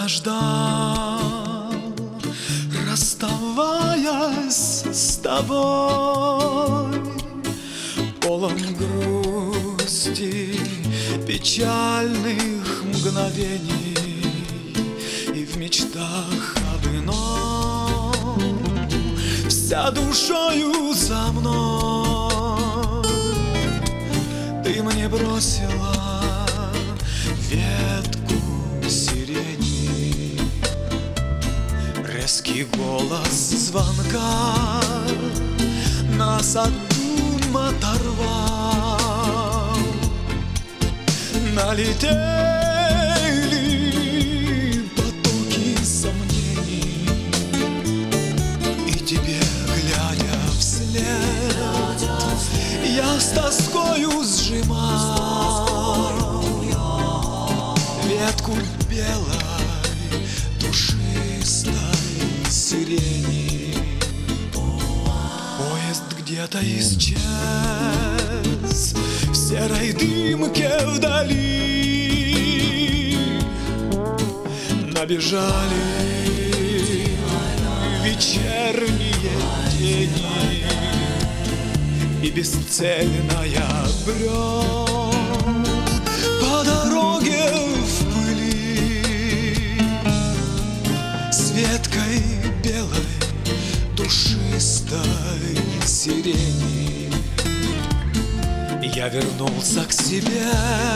я ждал, расставаясь с тобой, полон грусти, печальных мгновений, и в мечтах об ином, вся душою за мной. Ты мне бросила ветку сирени, резкий голос звонка нас от дум оторвал. Налетели потоки сомнений, и тебе, глядя вслед, я с тоскою сжимал ветку белой душистой сирени. Поезд где-то исчез в серой дымке вдали. Набежали вечерние тени, и бесцельная брел по дороге в пыли с веткой белой душистой сирени. Я вернулся к себе,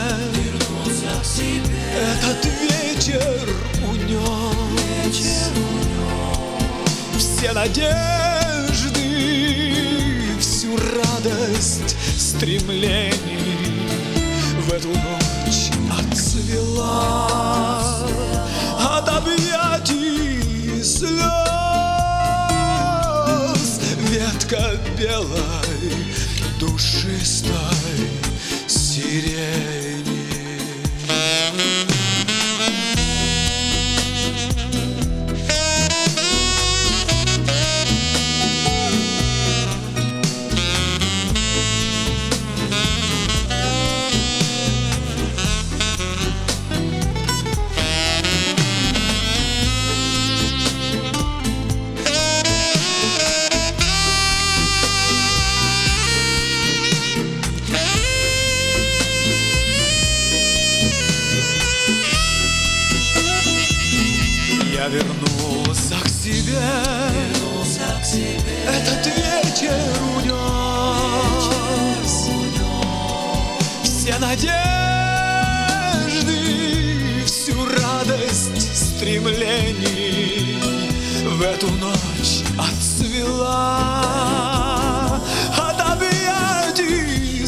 этот вечер унес все надежды, всю радость стремлений. В эту ночь отцвела от объятий слез ветка белой душистой сирени. Я вернулся к себе, этот вечер унес все надежды, всю радость стремлений. В эту ночь отцвела от объятий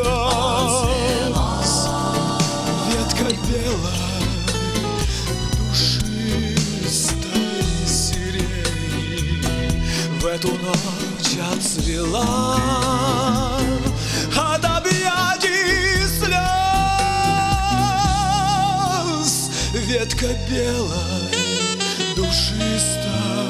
слез ветка белая в эту ночь отцвела от объятий слез ветка белой душистой